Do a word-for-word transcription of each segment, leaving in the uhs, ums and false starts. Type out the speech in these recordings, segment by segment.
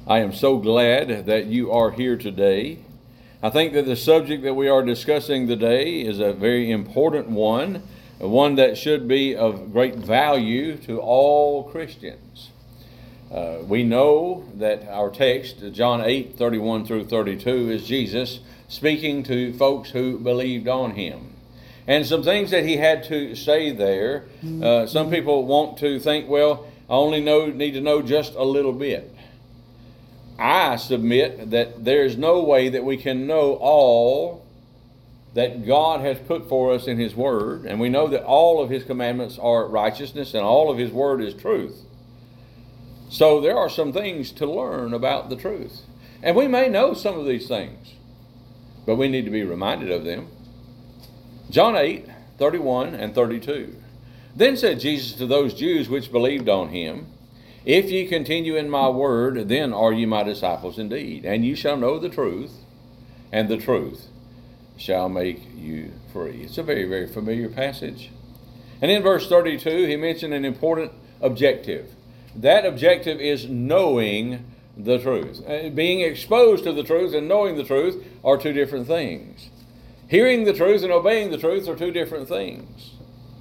I am so glad that you are here today. I think that the subject that we are discussing today is a very important one, one that should be of great value to all Christians. Uh, we know that our text, John eight, thirty-one through thirty-two, is Jesus speaking to folks who believed on him. And some things that he had to say there, uh, some people want to think, well, I only know need to know just a little bit. I submit that there is no way that we can know all that God has put for us in his word, and we know that all of his commandments are righteousness and all of his word is truth. So there are some things to learn about the truth. And we may know some of these things, but we need to be reminded of them. John eight, thirty-one and thirty-two. Then said Jesus to those Jews which believed on him, If ye continue in my word, then are ye my disciples indeed, and ye shall know the truth, and the truth shall make you free. It's a very, very familiar passage. And in verse thirty-two, he mentioned an important objective. That objective is knowing the truth. Being exposed to the truth and knowing the truth are two different things. Hearing the truth and obeying the truth are two different things.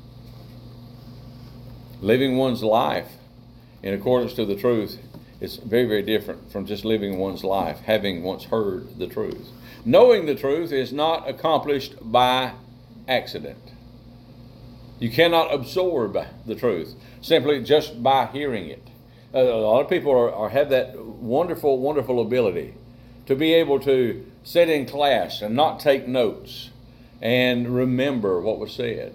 Living one's life in accordance to the truth is very, very different from just living one's life, having once heard the truth. Knowing the truth is not accomplished by accident. You cannot absorb the truth simply just by hearing it. A lot of people are, are have that wonderful, wonderful ability to be able to sit in class and not take notes and remember what was said.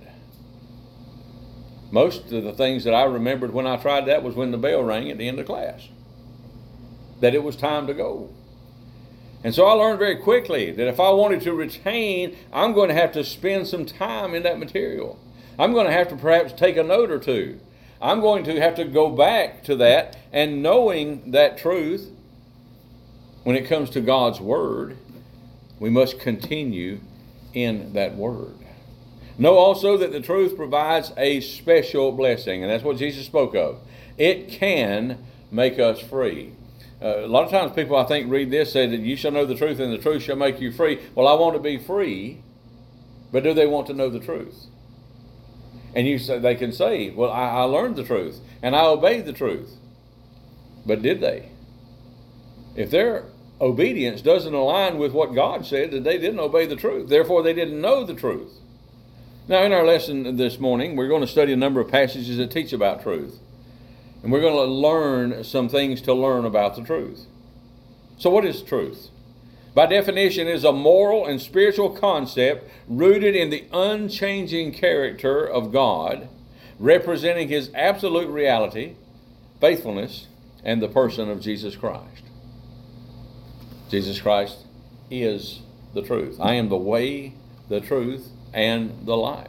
Most of the things that I remembered when I tried that was when the bell rang at the end of class, that it was time to go. And so I learned very quickly that if I wanted to retain, I'm going to have to spend some time in that material. I'm going to have to perhaps take a note or two. I'm going to have to go back to that, and knowing that truth, when it comes to God's word, we must continue in that word. Know also that the truth provides a special blessing, and that's what Jesus spoke of. It can make us free. Uh, a lot of times people, I think, read this, say that you shall know the truth and the truth shall make you free. Well, I want to be free, but do they want to know the truth? And you say, they can say, well, I, I learned the truth and I obeyed the truth. But did they? If their obedience doesn't align with what God said, then they didn't obey the truth. Therefore, they didn't know the truth. Now, in our lesson this morning, we're going to study a number of passages that teach about truth. And we're going to learn some things to learn about the truth. So what is truth? By definition, it is a moral and spiritual concept rooted in the unchanging character of God, representing his absolute reality, faithfulness, and the person of Jesus Christ. Jesus Christ is the truth. I am the way, the truth, and the life.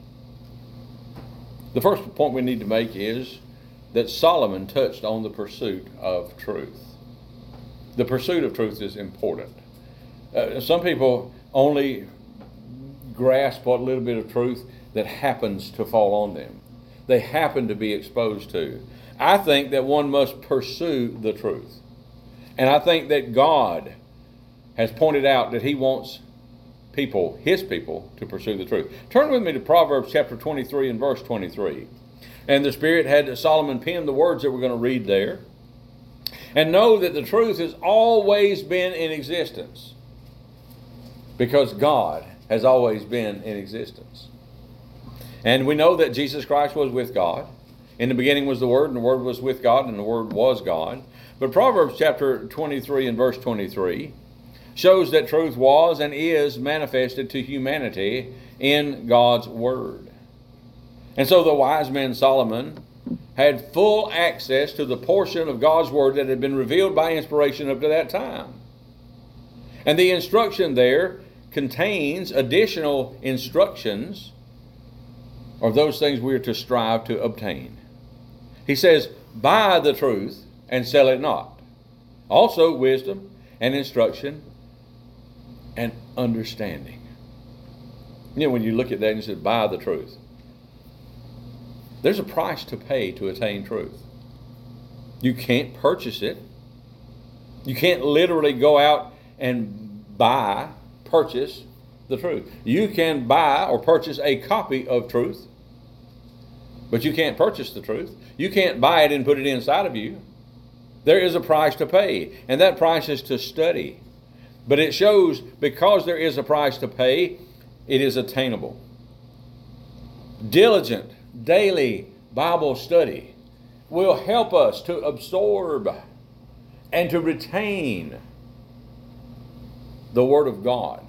The first point we need to make is that Solomon touched on the pursuit of truth. The pursuit of truth is important. Uh, some people only grasp what little bit of truth that happens to fall on them. They happen to be exposed to. I think that one must pursue the truth. And I think that God has pointed out that he wants people, his people, to pursue the truth. Turn with me to Proverbs chapter twenty-three and verse twenty-three. And the Spirit had Solomon pen the words that we're going to read there. And know that the truth has always been in existence, because God has always been in existence. And we know that Jesus Christ was with God. In the beginning was the Word, and the Word was with God, and the Word was God. But Proverbs chapter twenty-three and verse twenty-three shows that truth was and is manifested to humanity in God's Word. And so the wise man Solomon had full access to the portion of God's Word that had been revealed by inspiration up to that time. And the instruction there contains additional instructions of those things we are to strive to obtain. He says, buy the truth and sell it not. Also wisdom and instruction and understanding. You know, when you look at that and you say, buy the truth. There's a price to pay to attain truth. You can't purchase it. You can't literally go out and buy, purchase the truth. You can buy or purchase a copy of truth, but you can't purchase the truth. You can't buy it and put it inside of you. There is a price to pay, and that price is to study. But it shows, because there is a price to pay, it is attainable. Diligent, daily Bible study will help us to absorb and to retain the Word of God.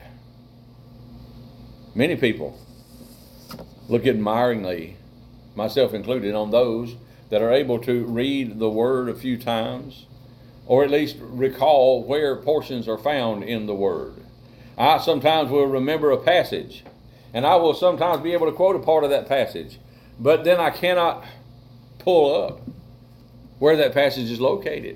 Many people look admiringly, myself included, on those that are able to read the Word a few times, or at least recall where portions are found in the Word. I sometimes will remember a passage, and I will sometimes be able to quote a part of that passage, but then I cannot pull up where that passage is located.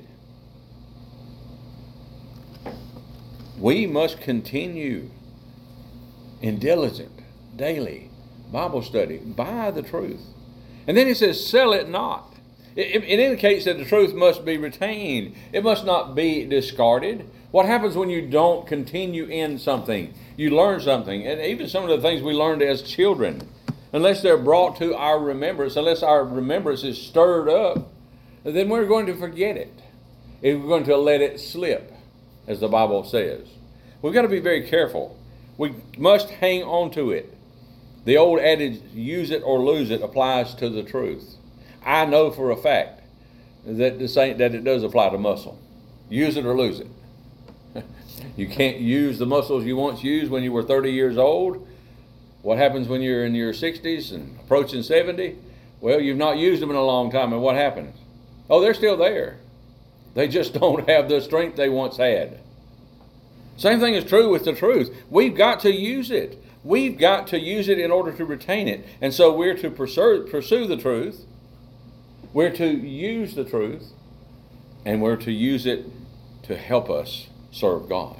We must continue in diligent, daily Bible study by the truth. And then he says, sell it not. It, it indicates that the truth must be retained. It must not be discarded. What happens when you don't continue in something? You learn something. And even some of the things we learned as children, unless they're brought to our remembrance, unless our remembrance is stirred up, then we're going to forget it. We're going to let it slip, as the Bible says. We've got to be very careful. We must hang on to it. The old adage, use it or lose it, applies to the truth. I know for a fact that this ain't, that it does apply to muscle. Use it or lose it. You can't use the muscles you once used when you were thirty years old. What happens when you're in your sixties and approaching seventy? Well, you've not used them in a long time, and what happens? Oh, they're still there. They just don't have the strength they once had. Same thing is true with the truth. We've got to use it. We've got to use it in order to retain it. And so we're to pursue, pursue the truth. We're to use the truth. And we're to use it to help us serve God.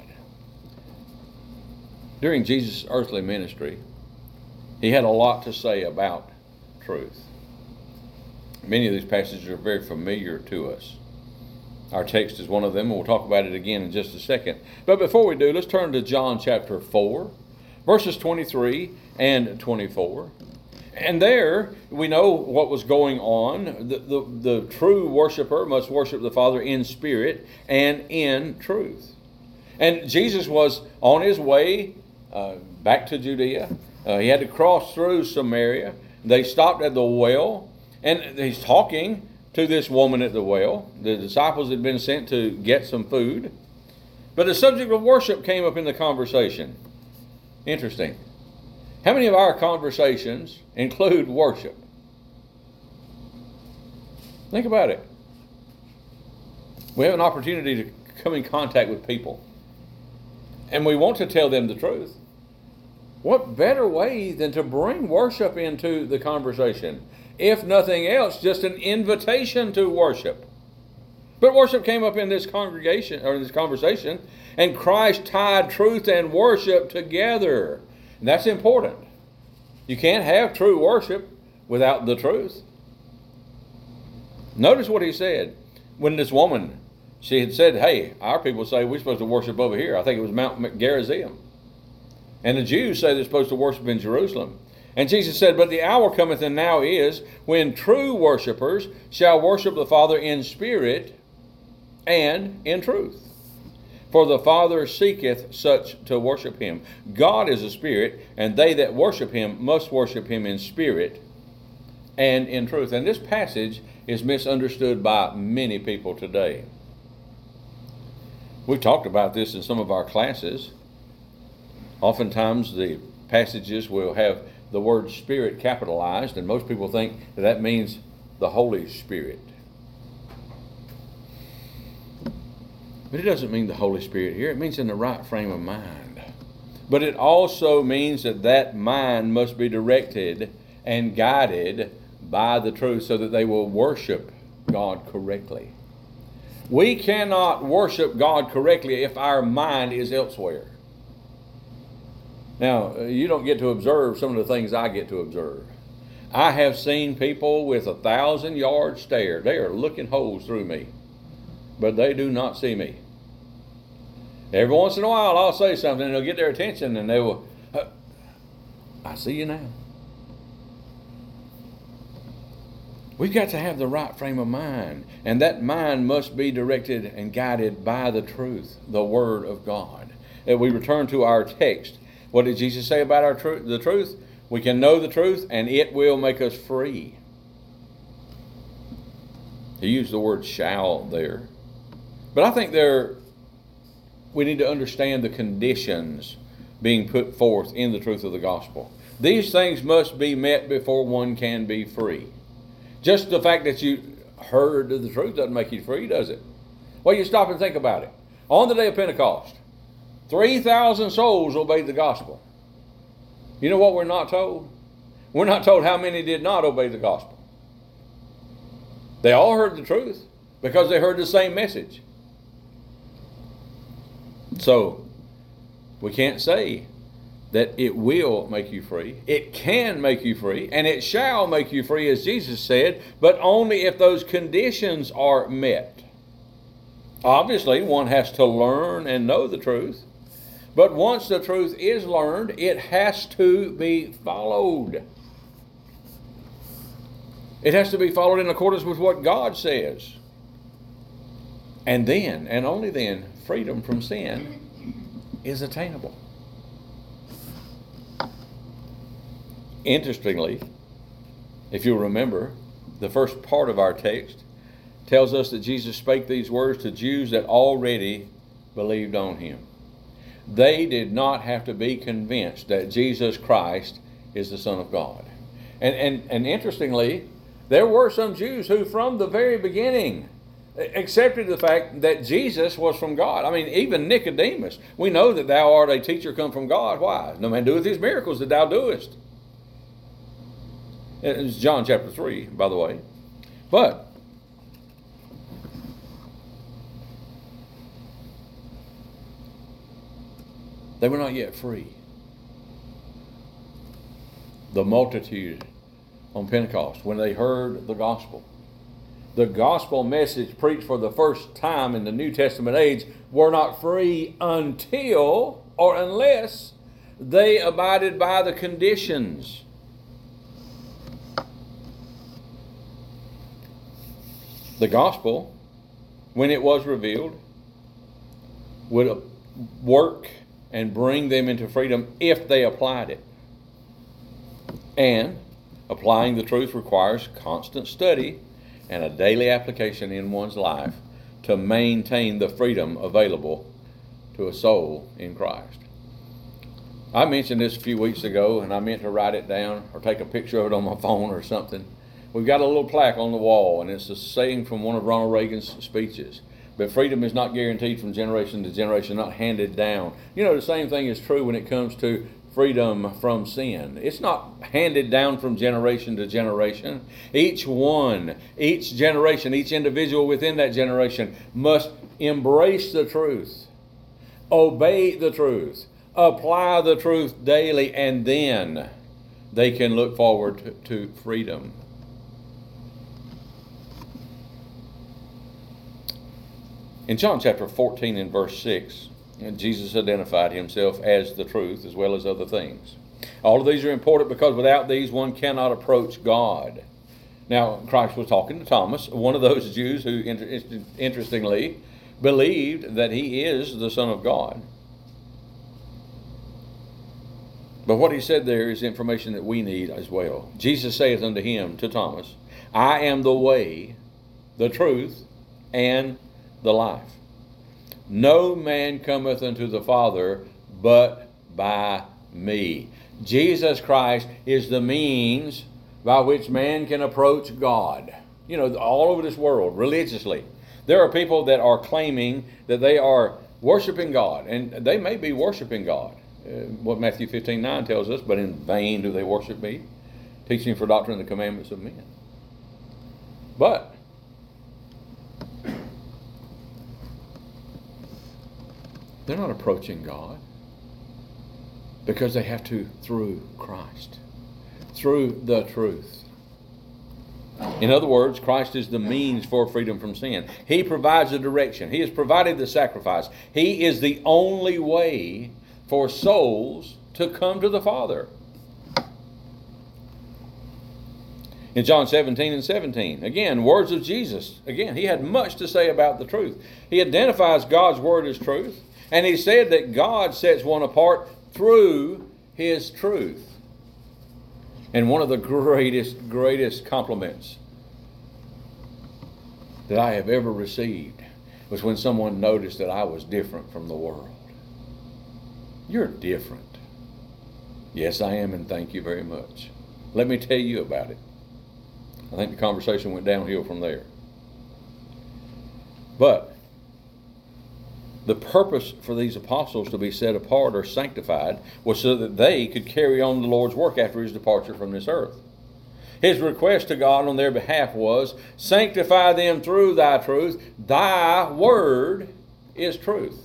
During Jesus' earthly ministry, he had a lot to say about truth. Many of these passages are very familiar to us. Our text is one of them, and we'll talk about it again in just a second. But before we do, let's turn to John chapter four, verses twenty-three and twenty-four. And there, we know what was going on. The, the, the true worshiper must worship the Father in spirit and in truth. And Jesus was on his way uh, back to Judea. Uh, he had to cross through Samaria. They stopped at the well, and he's talking to this woman at the well. The disciples had been sent to get some food. But the subject of worship came up in the conversation. Interesting. How many of our conversations include worship? Think about it. We have an opportunity to come in contact with people, and we want to tell them the truth. What better way than to bring worship into the conversation? If nothing else, just an invitation to worship. But worship came up in this congregation, or in this conversation, and Christ tied truth and worship together. And that's important. You can't have true worship without the truth. Notice what he said. When this woman, she had said, hey, our people say we're supposed to worship over here. I think it was Mount Gerizim. And the Jews say they're supposed to worship in Jerusalem. And Jesus said, but the hour cometh, and now is, when true worshipers shall worship the Father in spirit and in truth. For the Father seeketh such to worship him. God is a spirit, and they that worship him must worship him in spirit and in truth. And this passage is misunderstood by many people today. We've talked about this in some of our classes. Oftentimes the passages will have the word Spirit capitalized, and most people think that that means the Holy Spirit. But it doesn't mean the Holy Spirit here. It means in the right frame of mind. But it also means that that mind must be directed and guided by the truth so that they will worship God correctly. We cannot worship God correctly if our mind is elsewhere. Now, you don't get to observe some of the things I get to observe. I have seen people with a thousand yard stare. They are looking holes through me, but they do not see me. Every once in a while, I'll say something, and it'll get their attention, and they will, I see you now. We've got to have the right frame of mind, and that mind must be directed and guided by the truth, the Word of God. If we return to our text, what did Jesus say about our truth? The truth? We can know the truth, and it will make us free. He used the word shall there. But I think there, we need to understand the conditions being put forth in the truth of the gospel. These things must be met before one can be free. Just the fact that you heard of the truth doesn't make you free, does it? Well, you stop and think about it. On the day of Pentecost, three thousand souls obeyed the gospel. You know what we're not told? We're not told how many did not obey the gospel. They all heard the truth because they heard the same message. So, we can't say that it will make you free. It can make you free, and it shall make you free, as Jesus said, but only if those conditions are met. Obviously, one has to learn and know the truth, but once the truth is learned, it has to be followed. It has to be followed in accordance with what God says. And then, and only then, freedom from sin is attainable. Interestingly, if you'll remember, the first part of our text tells us that Jesus spake these words to Jews that already believed on him. They did not have to be convinced that Jesus Christ is the Son of God. And, and, and interestingly, there were some Jews who from the very beginning accepted the fact that Jesus was from God. I mean, even Nicodemus, we know that thou art a teacher come from God. Why? No man doeth these miracles that thou doest. It's John chapter three, by the way. But they were not yet free. The multitude on Pentecost, when they heard the gospel, the gospel message preached for the first time in the New Testament age, were not free until or unless they abided by the conditions. The gospel, when it was revealed, would work and bring them into freedom if they applied it. And applying the truth requires constant study and a daily application in one's life to maintain the freedom available to a soul in Christ. I mentioned this a few weeks ago, and I meant to write it down or take a picture of it on my phone or something. We've got a little plaque on the wall, and it's a saying from one of Ronald Reagan's speeches. But freedom is not guaranteed from generation to generation, not handed down. You know, the same thing is true when it comes to freedom from sin. It's not handed down from generation to generation. Each one, each generation, each individual within that generation must embrace the truth, obey the truth, apply the truth daily, and then they can look forward to, to freedom. In John chapter fourteen and verse six, Jesus identified himself as the truth as well as other things. All of these are important because without these one cannot approach God. Now, Christ was talking to Thomas, one of those Jews who, inter- interestingly, believed that he is the Son of God. But what he said there is information that we need as well. Jesus saith unto him, to Thomas, I am the way, the truth, and the life. No man cometh unto the Father but by me. Jesus Christ is the means by which man can approach God. You know, all over this world, religiously. There are people that are claiming that they are worshiping God, and they may be worshiping God. Uh, what Matthew fifteen nine tells us, but in vain do they worship me, teaching for doctrine the commandments of men. But they're not approaching God because they have to through Christ, through the truth. In other words, Christ is the means for freedom from sin. He provides the direction. He has provided the sacrifice. He is the only way for souls to come to the Father. In John seventeen and seventeen, again, words of Jesus. Again, he had much to say about the truth. He identifies God's word as truth, and he said that God sets one apart through his truth. And one of the greatest, greatest compliments that I have ever received was when someone noticed that I was different from the world. You're different. Yes, I am, and thank you very much. Let me tell you about it. I think the conversation went downhill from there. But the purpose for these apostles to be set apart or sanctified was so that they could carry on the Lord's work after his departure from this earth. His request to God on their behalf was, sanctify them through thy truth. Thy word is truth.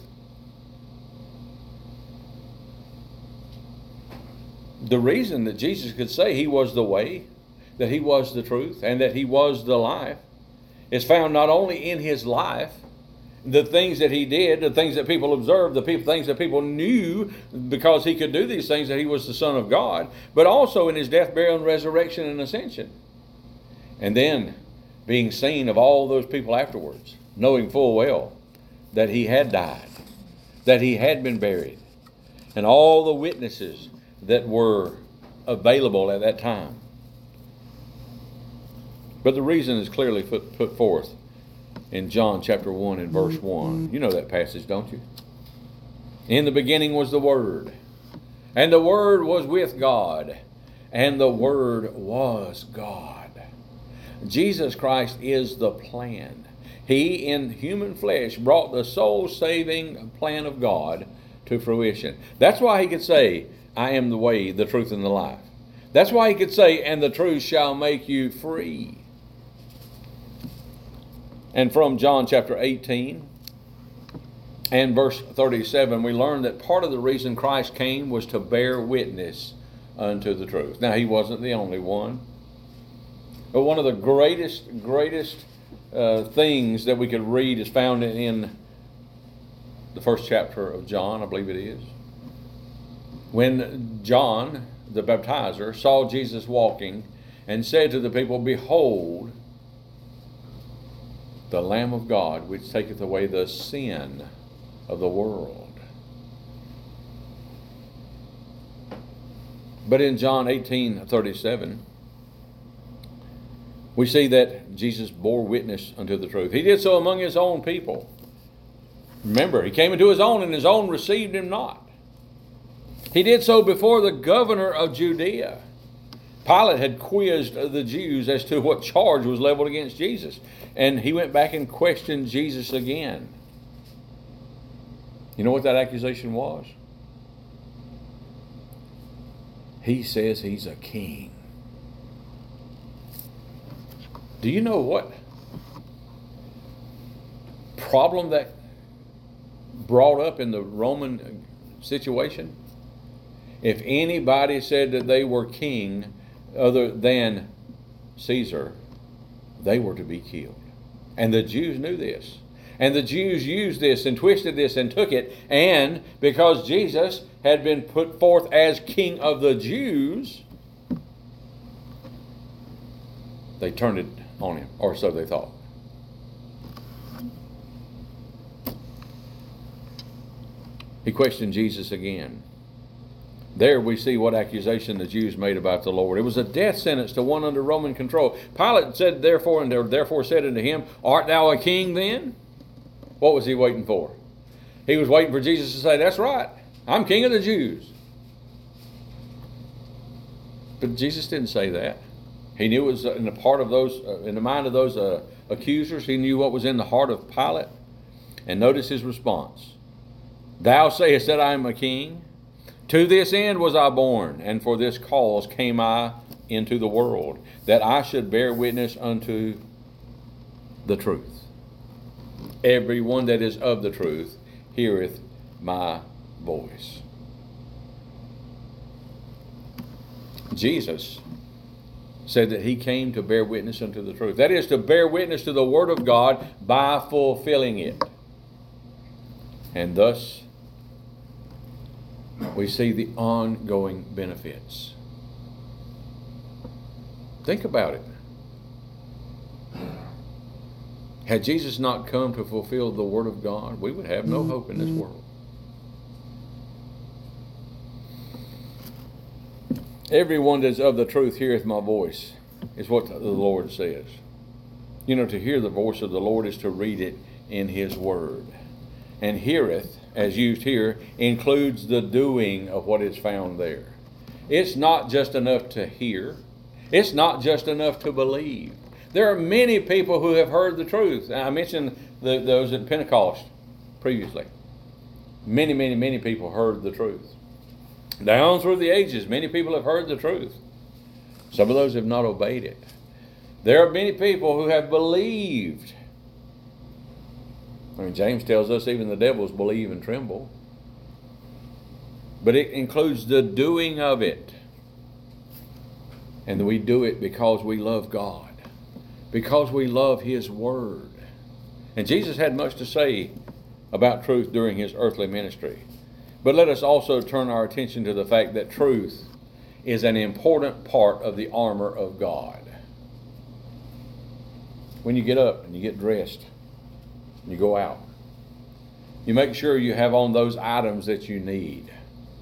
The reason that Jesus could say he was the way, that he was the truth, and that he was the life is found not only in his life, the things that he did, the things that people observed, the people, things that people knew because he could do these things, that he was the Son of God, but also in his death, burial, and resurrection and ascension. And then being seen of all those people afterwards, knowing full well that he had died, that he had been buried, and all the witnesses that were available at that time. But the reason is clearly put, put forth in John chapter one and verse one. You know that passage, don't you? In the beginning was the Word, and the Word was with God, and the Word was God. Jesus Christ is the plan. He, in human flesh, brought the soul-saving plan of God to fruition. That's why he could say, I am the way, the truth, and the life. That's why he could say, and the truth shall make you free. And from John chapter eighteen and verse thirty-seven, we learn that part of the reason Christ came was to bear witness unto the truth. Now, he wasn't the only one. But one of the greatest, greatest uh, things that we could read is found in the first chapter of John, I believe it is. When John, the baptizer, saw Jesus walking and said to the people, behold, the Lamb of God, which taketh away the sin of the world. But in John eighteen thirty-seven, we see that Jesus bore witness unto the truth. He did so among his own people. Remember, he came into his own, and his own received him not. He did so before the governor of Judea. Pilate had quizzed the Jews as to what charge was leveled against Jesus. And he went back and questioned Jesus again. You know what that accusation was? He says he's a king. Do you know what problem that brought up in the Roman situation? If anybody said that they were king other than Caesar, they were to be killed. And the Jews knew this. And the Jews used this and twisted this and took it. And because Jesus had been put forth as King of the Jews, they turned it on him, or so they thought. He questioned Jesus again. There we see what accusation the Jews made about the Lord. It was a death sentence to one under Roman control. Pilate said, therefore, and therefore said unto him, art thou a king then? What was he waiting for? He was waiting for Jesus to say, that's right, I'm king of the Jews. But Jesus didn't say that. He knew it was in the part of those, uh, in the mind of those uh, accusers. He knew what was in the heart of Pilate. And notice his response. Thou sayest that I am a king? To this end was I born, and for this cause came I into the world, that I should bear witness unto the truth. Everyone that is of the truth heareth my voice. Jesus said that he came to bear witness unto the truth. That is, to bear witness to the Word of God by fulfilling it. And thus, we see the ongoing benefits. Think about it. Had Jesus not come to fulfill the Word of God, we would have no hope in this world. Everyone that's of the truth heareth my voice, is what the Lord says. You know, to hear the voice of the Lord is to read it in His Word. And heareth, as used here, includes the doing of what is found there. It's not just enough to hear. It's not just enough to believe. There are many people who have heard the truth. I mentioned the, those at Pentecost previously. Many, many, many people heard the truth. Down through the ages, many people have heard the truth. Some of those have not obeyed it. There are many people who have believed. I mean, James tells us even the devils believe and tremble. But it includes the doing of it. And we do it because we love God. Because we love His Word. And Jesus had much to say about truth during His earthly ministry. But let us also turn our attention to the fact that truth is an important part of the armor of God. When you get up and you get dressed, and you go out, you make sure you have on those items that you need.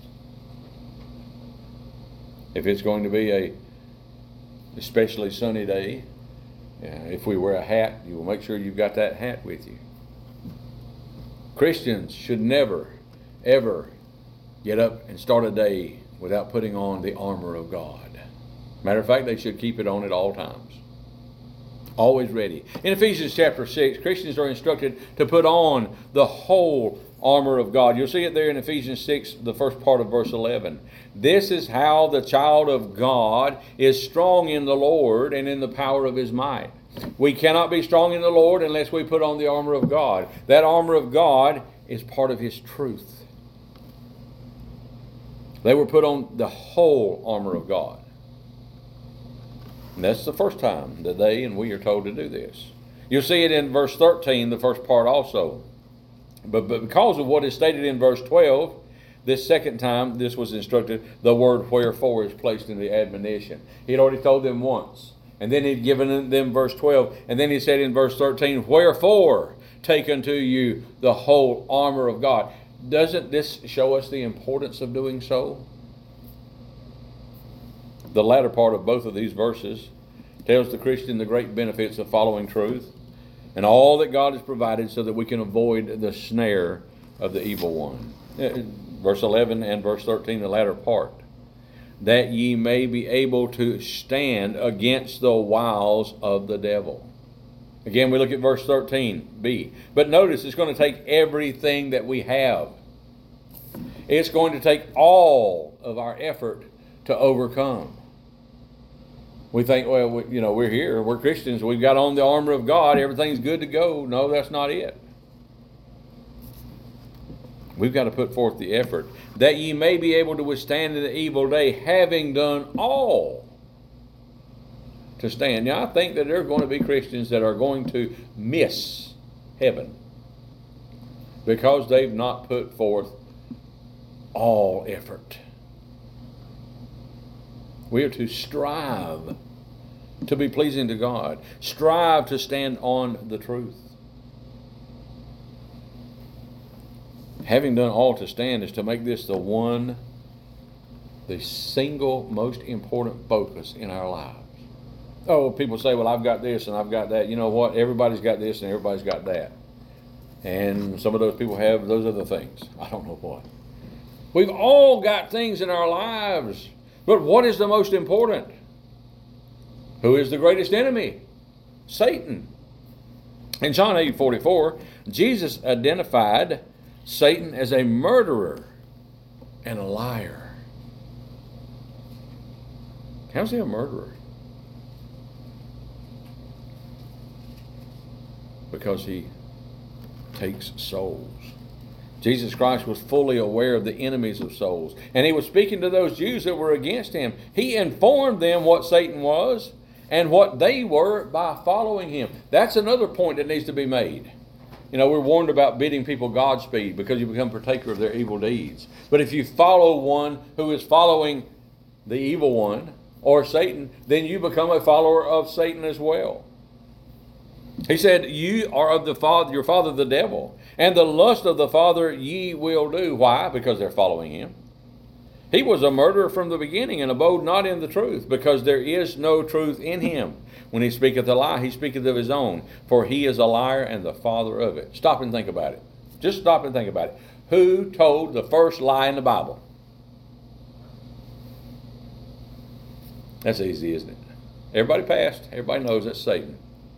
If it's going to be a especially sunny day, if we wear a hat, you will make sure you've got that hat with you. Christians should never ever get up and start a day without putting on the armor of God. Matter of fact, they should keep it on at all times. Always ready. In Ephesians chapter six, Christians are instructed to put on the whole armor of God. You'll see it there in Ephesians six, the first part of verse eleven. This is how the child of God is strong in the Lord and in the power of His might. We cannot be strong in the Lord unless we put on the armor of God. That armor of God is part of His truth. They were put on the whole armor of God. And that's the first time that they and we are told to do this. You'll see it in verse thirteen, the first part also. But, but because of what is stated in verse twelve, this second time this was instructed, the word wherefore is placed in the admonition. He had already told them once. And then he'd given them verse twelve. And then he said in verse thirteen, wherefore take unto you the whole armor of God. Doesn't this show us the importance of doing so? The latter part of both of these verses tells the Christian the great benefits of following truth and all that God has provided so that we can avoid the snare of the evil one. Verse eleven and verse thirteen, the latter part. That ye may be able to stand against the wiles of the devil. Again, we look at verse thirteen b. But notice it's going to take everything that we have. It's going to take all of our effort to overcome. We think, well, we, you know, we're here, we're Christians, we've got on the armor of God, everything's good to go. No, that's not it. We've got to put forth the effort. That ye may be able to withstand in the evil day, having done all to stand. Now, I think that there are going to be Christians that are going to miss heaven because they've not put forth all effort. We are to strive to be pleasing to God. Strive to stand on the truth. Having done all to stand is to make this the one, the single most important focus in our lives. Oh, people say, well, I've got this and I've got that. You know what? Everybody's got this and everybody's got that. And some of those people have those other things. I don't know what. We've all got things in our lives. But what is the most important? Who is the greatest enemy? Satan. In John eight forty-four, Jesus identified Satan as a murderer and a liar. How's he a murderer? Because he takes souls. Jesus Christ was fully aware of the enemies of souls. And he was speaking to those Jews that were against him. He informed them what Satan was. and what they were by following him. That's another point that needs to be made. You know, we're warned about bidding people Godspeed because you become partaker of their evil deeds. But if you follow one who is following the evil one or Satan, then you become a follower of Satan as well. He said, you are of the father, your father the devil, and the lust of the father ye will do. Why? Because they're following him. He was a murderer from the beginning, and abode not in the truth, because there is no truth in him. When he speaketh a lie, he speaketh of his own, for he is a liar and the father of it. Stop and think about it. Just stop and think about it. Who told the first lie in the Bible? That's easy, isn't it? Everybody passed. Everybody knows that's Satan.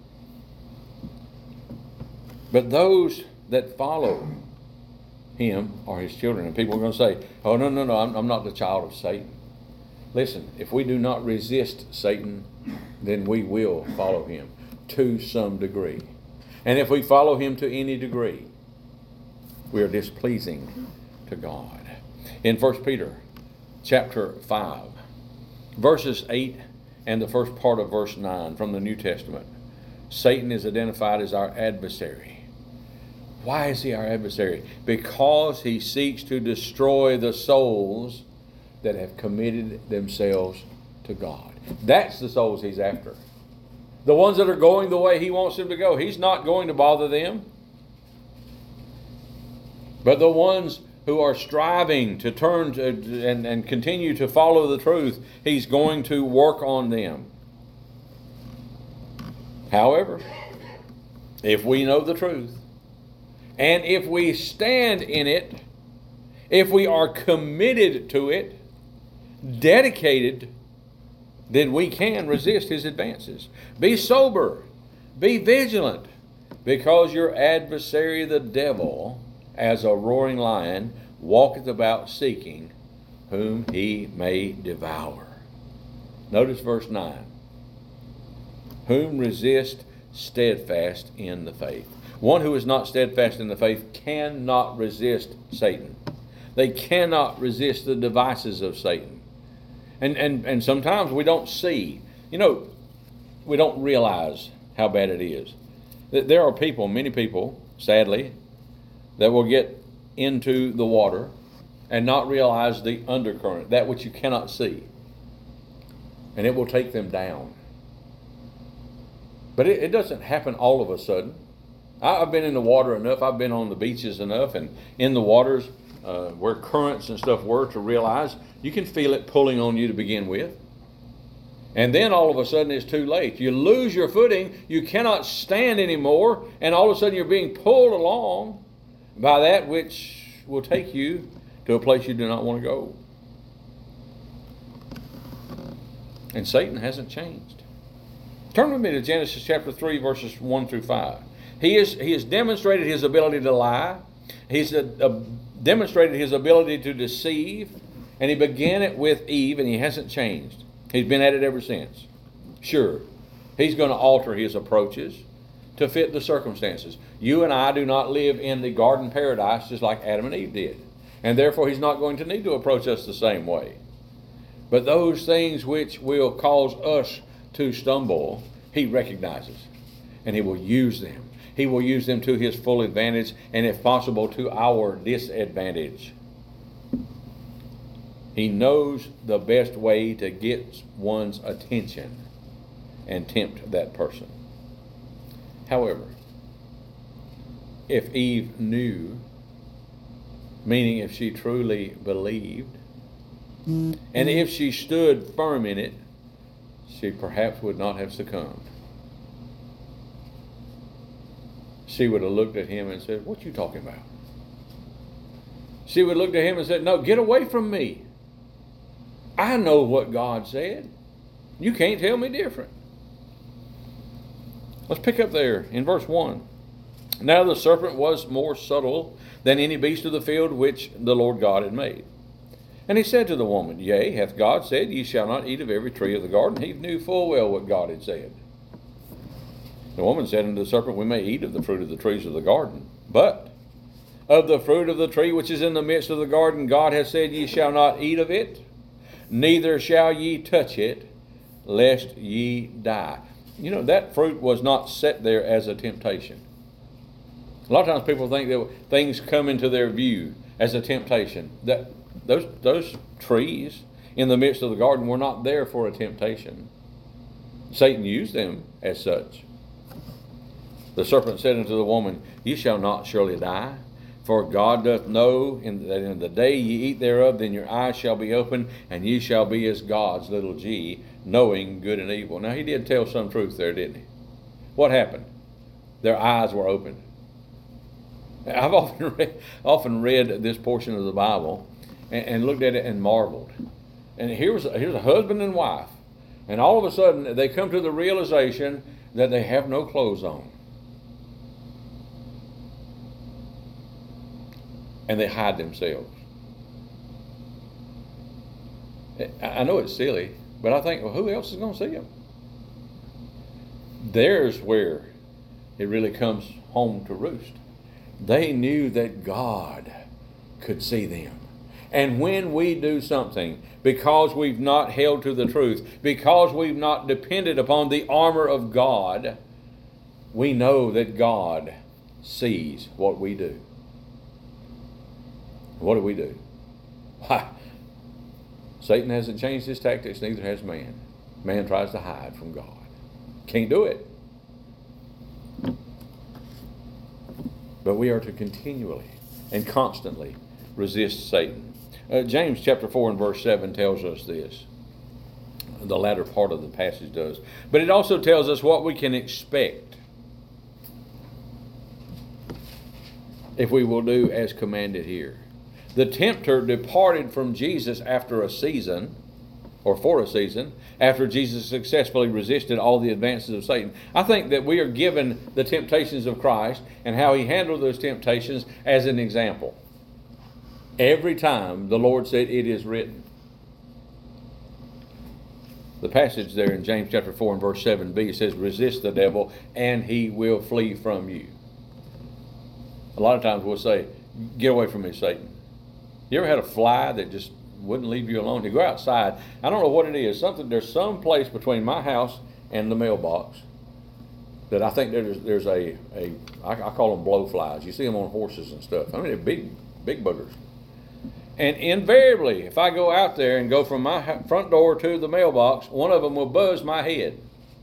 But those that follow him are his children. And people are going to say, oh, no, no, no, I'm, I'm not the child of Satan. Listen, if we do not resist Satan, then we will follow him to some degree. And if we follow him to any degree, we are displeasing to God. In First Peter chapter five, verses eight and the first part of verse nine from the New Testament, Satan is identified as our adversary. Why is he our adversary? Because he seeks to destroy the souls that have committed themselves to God. That's the souls he's after. The ones that are going the way he wants them to go. He's not going to bother them. But the ones who are striving to turn to, and, and continue to follow the truth, he's going to work on them. However, if we know the truth, and if we stand in it, if we are committed to it, dedicated, then we can resist his advances. Be sober, be vigilant, because your adversary the devil, as a roaring lion, walketh about seeking whom he may devour. Notice verse nine. Whom resist steadfast in the faith. One who is not steadfast in the faith cannot resist Satan. They cannot resist the devices of Satan. And, and, and sometimes we don't see, you know, we don't realize how bad it is. There are people, many people, sadly, that will get into the water and not realize the undercurrent, that which you cannot see. And it will take them down. But it, it doesn't happen all of a sudden. I, I've been in the water enough, I've been on the beaches enough and in the waters uh, where currents and stuff were to realize you can feel it pulling on you to begin with. And then all of a sudden it's too late. You lose your footing, you cannot stand anymore, and all of a sudden you're being pulled along by that which will take you to a place you do not want to go. And Satan hasn't changed. Turn with me to Genesis chapter three, verses one through five. He, is, he has demonstrated his ability to lie. He's a, a, demonstrated his ability to deceive. And he began it with Eve, and he hasn't changed. He's been at it ever since. Sure, he's going to alter his approaches to fit the circumstances. You and I do not live in the garden paradise just like Adam and Eve did. And therefore he's not going to need to approach us the same way. But those things which will cause us to stumble, he recognizes. And he will use them. He will use them to his full advantage, and if possible to our disadvantage. He knows the best way to get one's attention and tempt that person. However, if Eve knew, meaning if she truly believed, and if she stood firm in it, she perhaps would not have succumbed. She would have looked at him and said, "What you talking about?" She would look at him and said, "No, get away from me. I know what God said. You can't tell me different." Let's pick up there in verse one. Now the serpent was more subtle than any beast of the field which the Lord God had made. And he said to the woman, Yea, hath God said, Ye shall not eat of every tree of the garden? He knew full well what God had said. The woman said unto the serpent, We may eat of the fruit of the trees of the garden, but of the fruit of the tree which is in the midst of the garden, God hath said, Ye shall not eat of it, neither shall ye touch it, lest ye die. You know, that fruit was not set there as a temptation. A lot of times people think that things come into their view as a temptation. That those those trees in the midst of the garden were not there for a temptation. Satan used them as such. The serpent said unto the woman, Ye shall not surely die, for God doth know in that in the day ye eat thereof, then your eyes shall be opened, and ye shall be as gods, little g, knowing good and evil. Now he did tell some truth there, didn't he? What happened? Their eyes were opened. I've often read, often read this portion of the Bible and, and looked at it and marveled. And here's here's a husband and wife, and all of a sudden they come to the realization that they have no clothes on. And they hide themselves. I know it's silly, but I think, well, who else is going to see them? There's where it really comes home to roost. They knew that God could see them. And when we do something, because we've not held to the truth, because we've not depended upon the armor of God, we know that God sees what we do. What do we do? Why? Satan hasn't changed his tactics, neither has man. Man tries to hide from God. Can't do it. But we are to continually and constantly resist Satan. Uh, James chapter four and verse seven tells us this. The latter part of the passage does. But it also tells us what we can expect if we will do as commanded here. The tempter departed from Jesus after a season, or for a season, after Jesus successfully resisted all the advances of Satan. I think that we are given the temptations of Christ and how he handled those temptations as an example. Every time the Lord said, it is written. The passage there in James chapter four and verse seven b says, resist the devil and he will flee from you. A lot of times we'll say, get away from me, Satan. You ever had a fly that just wouldn't leave you alone? You go outside. I don't know what it is. Something. There's some place between my house and the mailbox that I think there's there's a a I, I call them blowflies. You see them on horses and stuff. I mean, they're big big buggers. And invariably, if I go out there and go from my front door to the mailbox, one of them will buzz my head.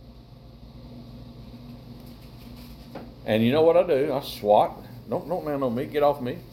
And you know what I do? I swat. Don't don't land on me. Get off me.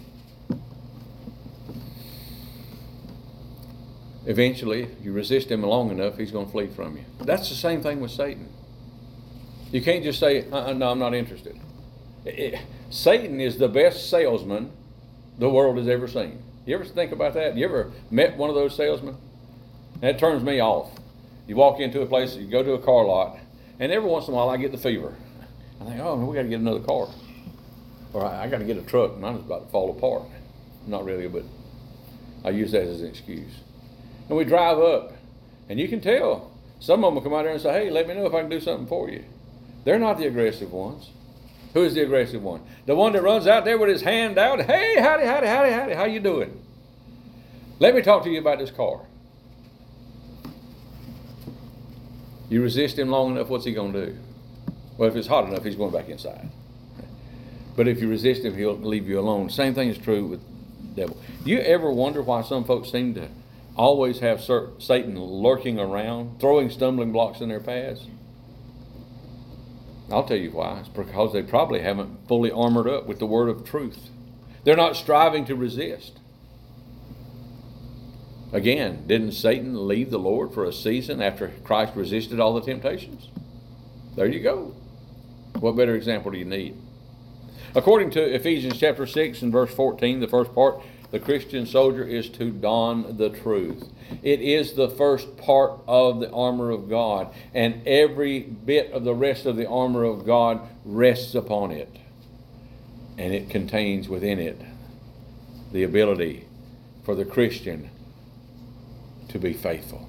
Eventually, if you resist him long enough, he's going to flee from you. That's the same thing with Satan. You can't just say, uh-uh, no, I'm not interested. It, Satan is the best salesman the world has ever seen. You ever think about that? You ever met one of those salesmen? That turns me off. You walk into a place, you go to a car lot, and every once in a while I get the fever. I think, oh, we got to get another car. Or I, I got to get a truck. Mine is about to fall apart. Not really, but I use that as an excuse. And we drive up, and you can tell. Some of them will come out there and say, hey, let me know if I can do something for you. They're not the aggressive ones. Who is the aggressive one? The one that runs out there with his hand out. Hey, howdy, howdy, howdy, howdy. How you doing? Let me talk to you about this car. You resist him long enough, what's he going to do? Well, if it's hot enough, he's going back inside. But if you resist him, he'll leave you alone. Same thing is true with the devil. You ever wonder why some folks seem to always have Satan lurking around, throwing stumbling blocks in their paths? I'll tell you why. It's because they probably haven't fully armored up with the word of truth. They're not striving to resist. Again, didn't Satan leave the Lord for a season after Christ resisted all the temptations? There you go. What better example do you need? According to Ephesians chapter six and verse fourteen, the first part, the Christian soldier is to don the truth. It is the first part of the armor of God, and every bit of the rest of the armor of God rests upon it. And it contains within it the ability for the Christian to be faithful.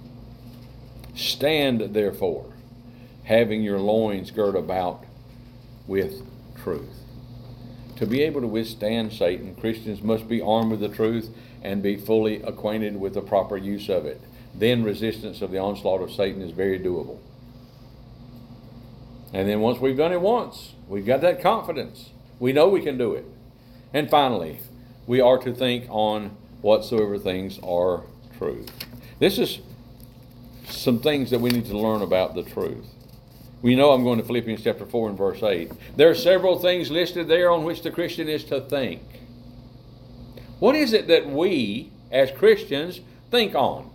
Stand, therefore, having your loins girt about with truth. To be able to withstand Satan, Christians must be armed with the truth and be fully acquainted with the proper use of it. then resistance of the onslaught of Satan is very doable. And then once we've done it once, we've got that confidence. We know we can do it. And finally, we are to think on whatsoever things are true. This is some things that we need to learn about the truth. We know I'm going to Philippians chapter four and verse eight. There are several things listed there on which the Christian is to think. What is it that we, as Christians, think on?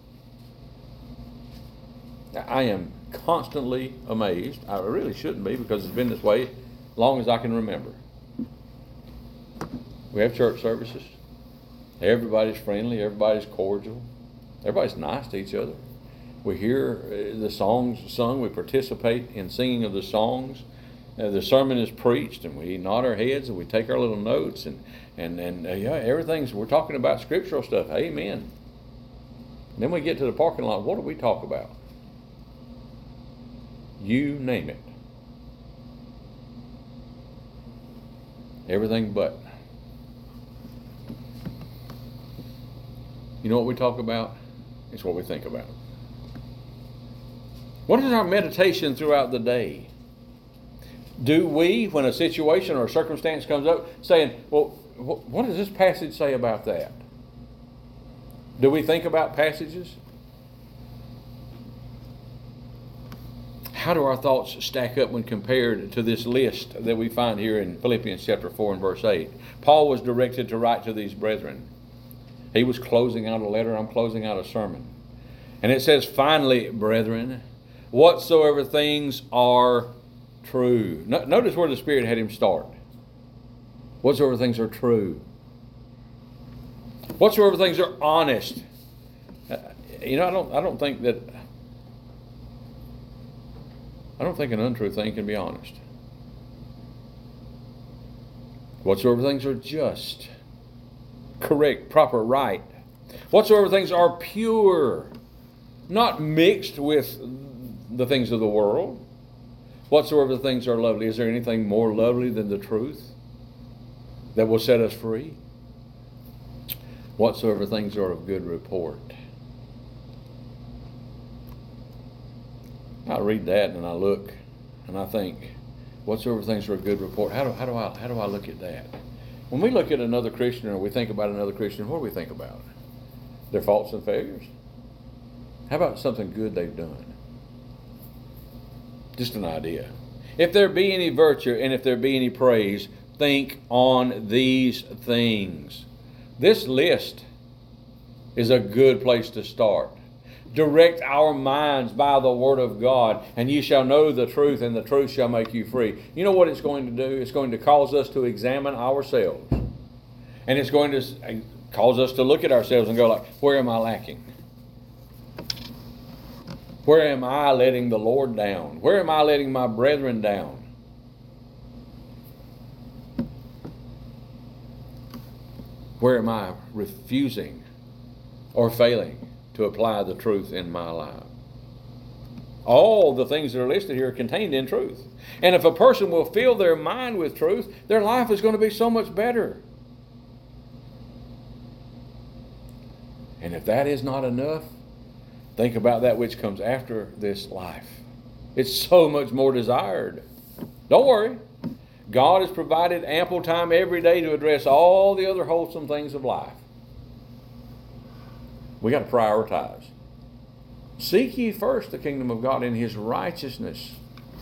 I am constantly amazed. I really shouldn't be, because it's been this way as long as I can remember. We have church services. Everybody's friendly. Everybody's cordial. Everybody's nice to each other. We hear the songs sung. We participate in singing of the songs. Uh, the sermon is preached, and we nod our heads and we take our little notes, and and and uh, yeah, everything's. We're talking about scriptural stuff. Amen. And then we get to the parking lot. What do we talk about? You name it. Everything but. You know what we talk about? It's what we think about. What is our meditation throughout the day? Do we, when a situation or a circumstance comes up, saying, well, what does this passage say about that? Do we think about passages? How do our thoughts stack up when compared to this list that we find here in Philippians chapter four and verse eight? Paul was directed to write to these brethren. He was closing out a letter. I'm closing out a sermon. And it says, finally, brethren, whatsoever things are true. No, notice where the Spirit had him start. Whatsoever things are true. Whatsoever things are honest. Uh, you know, I don't. I don't think that. I don't think an untrue thing can be honest. Whatsoever things are just, correct, proper, right. Whatsoever things are pure, not mixed with the things of the world. Whatsoever things are lovely. Is there anything more lovely than the truth that will set us free? Whatsoever things are of good report. I read that and I look and I think, whatsoever things are of good report. How do, how do I how do I look at that? When we look at another Christian or we think about another Christian, what do we think about? Their faults and failures? How about something good they've done? Just an idea. If there be any virtue and if there be any praise, think on these things. This list is a good place to start. Direct our minds by the Word of God, and ye shall know the truth, and the truth shall make you free. You know what it's going to do? It's going to cause us to examine ourselves. And it's going to cause us to look at ourselves and go like, where am I lacking? Where am I letting the Lord down? Where am I letting my brethren down? Where am I refusing or failing to apply the truth in my life? All the things that are listed here are contained in truth. And if a person will fill their mind with truth, their life is going to be so much better. And if that is not enough, think about that which comes after this life. It's so much more desired. Don't worry. God has provided ample time every day to address all the other wholesome things of life. We got to prioritize. Seek ye first the kingdom of God and His righteousness.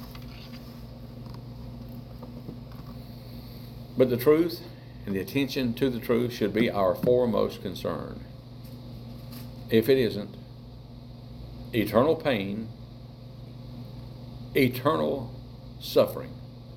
But the truth and the attention to the truth should be our foremost concern. If it isn't, eternal pain, eternal suffering,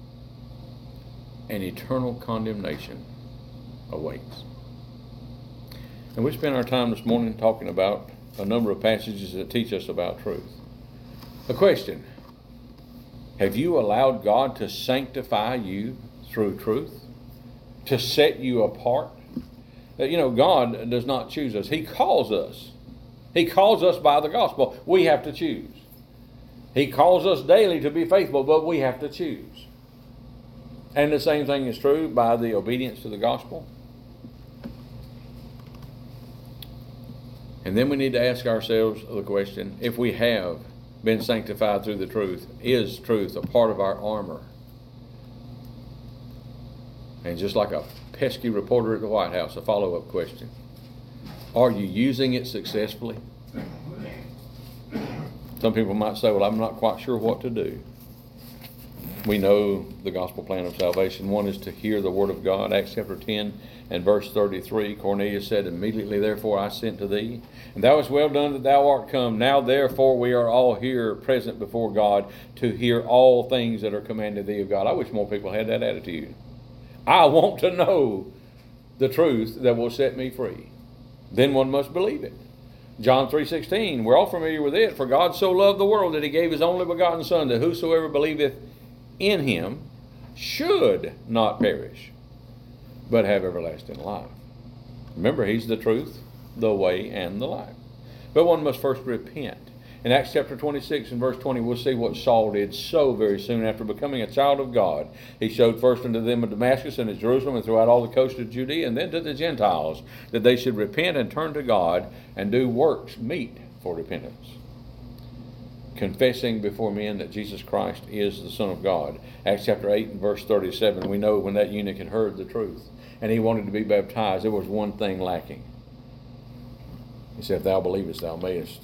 and eternal condemnation awaits. And we spent our time this morning talking about a number of passages that teach us about truth. A question: have you allowed God to sanctify you through truth? To set you apart? You know, God does not choose us. He calls us. He calls us by the gospel. We have to choose. He calls us daily to be faithful, but we have to choose. And the same thing is true by the obedience to the gospel. And then we need to ask ourselves the question, if we have been sanctified through the truth, is truth a part of our armor? And just like a pesky reporter at the White House, a follow-up question. Are you using it successfully? Some people might say, well, I'm not quite sure what to do. We know the gospel plan of salvation. One is to hear the word of God. Acts chapter ten and verse thirty-three, Cornelius said, immediately therefore I sent to thee, and thou hast well done that thou art come. Now therefore we are all here present before God to hear all things that are commanded thee of God. I wish more people had that attitude. I want to know the truth that will set me free. Then one must believe it. John three sixteen, we're all familiar with it. For God so loved the world that he gave his only begotten Son, that whosoever believeth in him should not perish, but have everlasting life. Remember, he's the truth, the way, and the life. But one must first repent. In Acts chapter twenty-six and verse twenty, we'll see what Saul did so very soon after becoming a child of God. He showed first unto them of Damascus and at Jerusalem and throughout all the coast of Judea, and then to the Gentiles, that they should repent and turn to God and do works meet for repentance. Confessing before men that Jesus Christ is the Son of God. Acts chapter eight and verse thirty-seven, we know when that eunuch had heard the truth and he wanted to be baptized, there was one thing lacking. He said, if thou believest, thou mayest.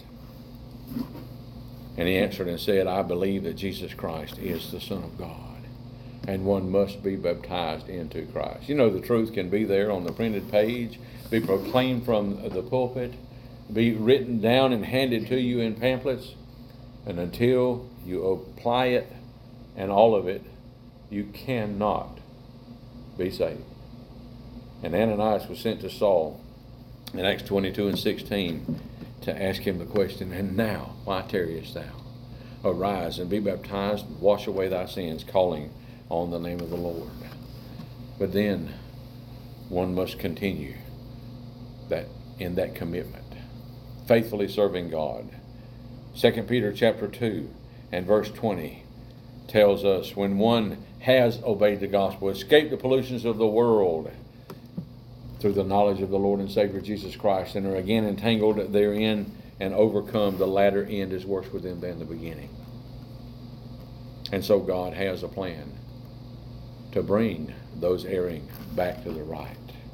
And he answered and said, I believe that Jesus Christ is the Son of God. And one must be baptized into Christ. You know, the truth can be there on the printed page, be proclaimed from the pulpit, be written down and handed to you in pamphlets. And until you apply it and all of it, you cannot be saved. And Ananias was sent to Saul in Acts twenty-two and sixteen to ask him the question, and now, why tarriest thou? Arise and be baptized and wash away thy sins, calling on the name of the Lord. But then one must continue that in that commitment, faithfully serving God. Second Peter chapter two and verse twenty tells us, when one has obeyed the gospel, escaped the pollutions of the world through the knowledge of the Lord and Savior Jesus Christ, and are again entangled therein and overcome, the latter end is worse with them than the beginning. And so God has a plan to bring those erring back to the right.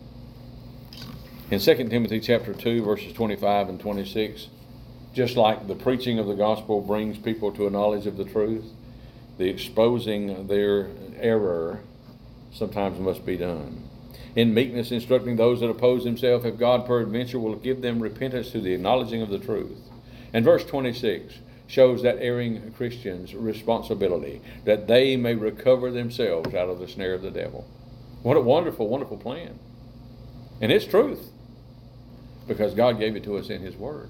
In Second Timothy chapter two, verses twenty-five and twenty-six, just like the preaching of the gospel brings people to a knowledge of the truth, the exposing their error sometimes must be done. In meekness instructing those that oppose themselves, if God peradventure will give them repentance to the acknowledging of the truth. And verse twenty-six shows that erring Christians' responsibility, that they may recover themselves out of the snare of the devil. What a wonderful, wonderful plan. And it's truth, because God gave it to us in his word.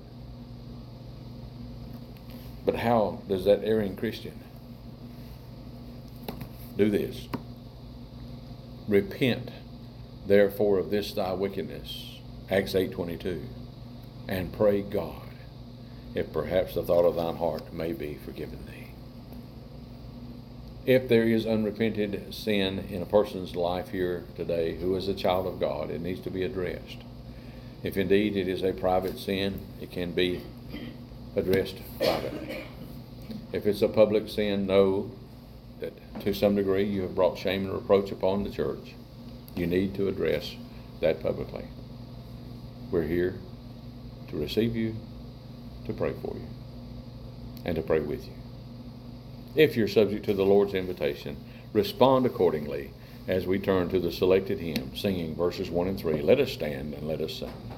But how does that erring Christian do this? Repent therefore of this thy wickedness, Acts eight twenty-two, and pray God, if perhaps the thought of thine heart may be forgiven thee. If there is unrepented sin in a person's life here today who is a child of God, it needs to be addressed. If indeed it is a private sin, it can be addressed privately. If it's a public sin, know that to some degree you have brought shame and reproach upon the church. You need to address that publicly. We're here to receive you, to pray for you, and to pray with you. If you're subject to the Lord's invitation, respond accordingly as we turn to the selected hymn, singing verses one and three. Let us stand and let us sing.